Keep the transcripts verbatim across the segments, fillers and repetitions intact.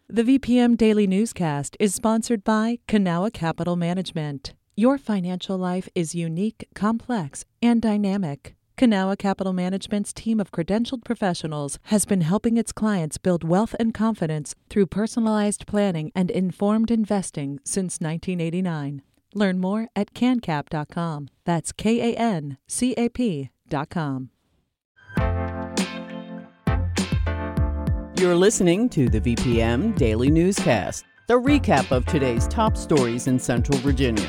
The V P M Daily Newscast is sponsored by Kanawha Capital Management. Your financial life is unique, complex, and dynamic. Kanawha Capital Management's team of credentialed professionals has been helping its clients build wealth and confidence through personalized planning and informed investing since nineteen eighty-nine. Learn more at can cap dot com. That's K A N C A P dot com. You're listening to the V P M Daily Newscast, the recap of today's top stories in Central Virginia.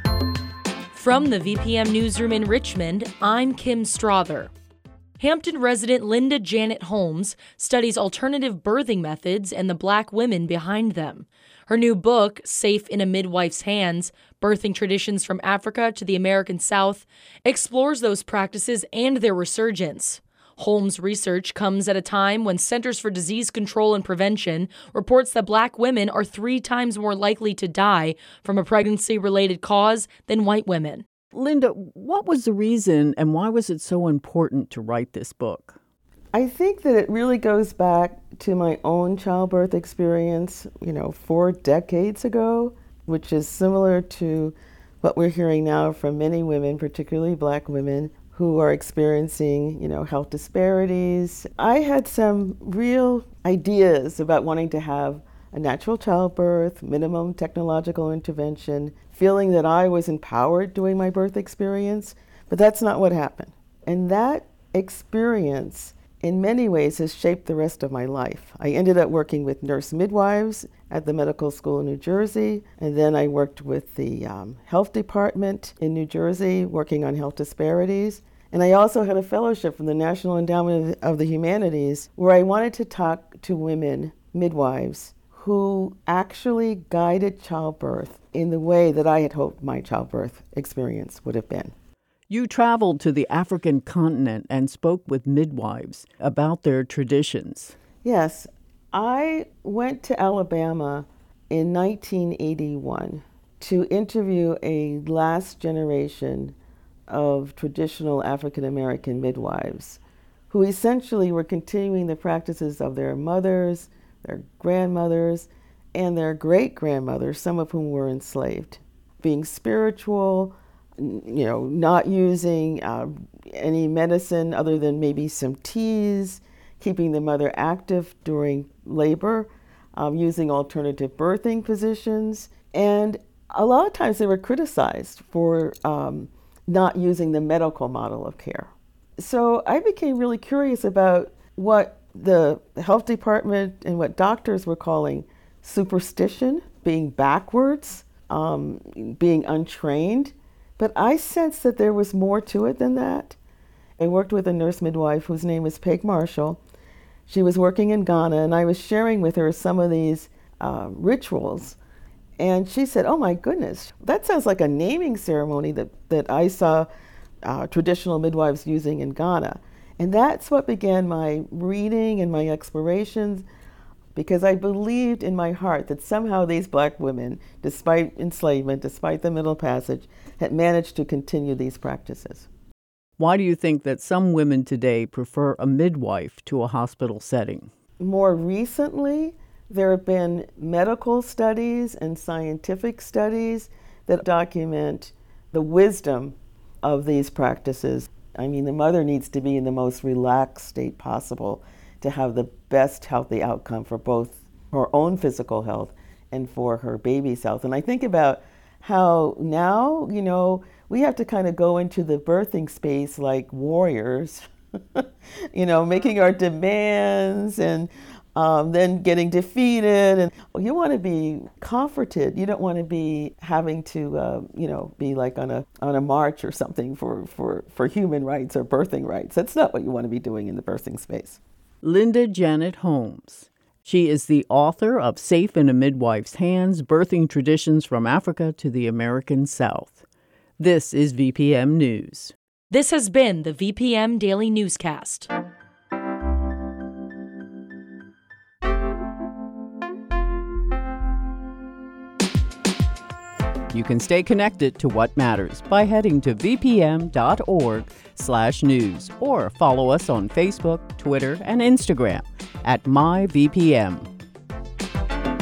From the V P M Newsroom in Richmond, I'm Kim Strother. Hampton resident Linda Janet Holmes studies alternative birthing methods and the Black women behind them. Her new book, Safe in a Midwife's Hands, Birthing Traditions from Africa to the American South, explores those practices and their resurgence. Holmes' research comes at a time when Centers for Disease Control and Prevention reports that Black women are three times more likely to die from a pregnancy-related cause than white women. Linda, what was the reason and why was it so important to write this book? I think that it really goes back to my own childbirth experience, you know, four decades ago, which is similar to what we're hearing now from many women, particularly Black women, who are experiencing, you know, health disparities. I had some real ideas about wanting to have a natural childbirth, minimum technological intervention, feeling that I was empowered during my birth experience, but that's not what happened. And that experience, in many ways, has shaped the rest of my life. I ended up working with nurse midwives at the medical school in New Jersey, and then I worked with the um, health department in New Jersey, working on health disparities. And I also had a fellowship from the National Endowment of the Humanities, where I wanted to talk to women, midwives, who actually guided childbirth in the way that I had hoped my childbirth experience would have been. You traveled to the African continent and spoke with midwives about their traditions. Yes, I went to Alabama in nineteen eighty-one to interview a last generation of traditional African American midwives who essentially were continuing the practices of their mothers, their grandmothers, and their great-grandmothers, some of whom were enslaved. Being spiritual, you know, not using uh, any medicine other than maybe some teas, keeping the mother active during labor, um, using alternative birthing positions. And a lot of times they were criticized for um, not using the medical model of care. So I became really curious about what the health department and what doctors were calling superstition, being backwards, um, being untrained. But I sensed that there was more to it than that. I worked with a nurse midwife whose name was Peg Marshall. She was working in Ghana, and I was sharing with her some of these uh, rituals. And she said, oh my goodness, that sounds like a naming ceremony that, that I saw uh, traditional midwives using in Ghana. And that's what began my reading and my explorations, because I believed in my heart that somehow these Black women, despite enslavement, despite the Middle Passage, had managed to continue these practices. Why do you think that some women today prefer a midwife to a hospital setting? More recently, there have been medical studies and scientific studies that document the wisdom of these practices. I mean, the mother needs to be in the most relaxed state possible to have the best healthy outcome for both her own physical health and for her baby's health. And I think about how now, you know, we have to kind of go into the birthing space like warriors, you know, making our demands and um, then getting defeated. And you want to be comforted. You don't want to be having to, uh, you know, be like on a on a march or something for, for, for human rights or birthing rights. That's not what you want to be doing in the birthing space. Linda Janet Holmes. She is the author of Safe in a Midwife's Hands, Birthing Traditions from Africa to the American South. This is V P M News. This has been the V P M Daily Newscast. You can stay connected to what matters by heading to v p m dot org slash news or follow us on Facebook, Twitter, and Instagram at my V P M.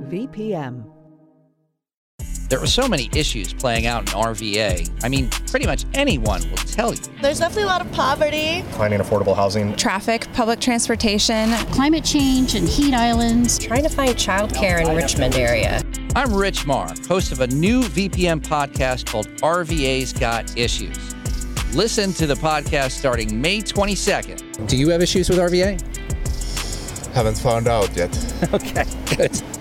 V P M. There are so many issues playing out in R V A. I mean, pretty much anyone will tell you. There's definitely a lot of poverty. Finding affordable housing. Traffic, public transportation. Climate change and heat islands. Trying to find childcare in Richmond area. I'm Rich Marr, host of a new V P M podcast called R V A's Got Issues. Listen to the podcast starting May twenty-second. Do you have issues with R V A? Haven't found out yet. Okay, good.